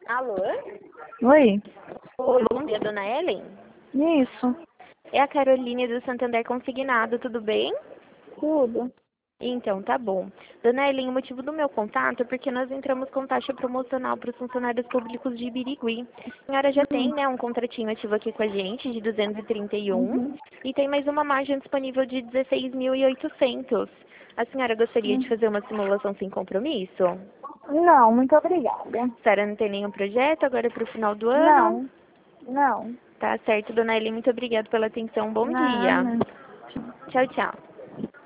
Alô? Oi? Oi, bom dia, dona Ellen. Isso, É a Caroline do Santander Consignado, tudo bem? tudo. Então, tá bom. Dona Ellen, o motivo do meu contato é porque nós entramos com taxa promocional para os funcionários públicos de Birigui. A senhora já tem, né, um contratinho ativo aqui com a gente de 231 e tem mais uma margem disponível de 16.800. A senhora gostaria de fazer uma simulação sem compromisso? Não, muito obrigada. A senhora não tem nenhum projeto agora para o final do ano? Não, não, Tá certo, dona Ellen, muito obrigada pela atenção. Bom dia. nada. Tchau, tchau.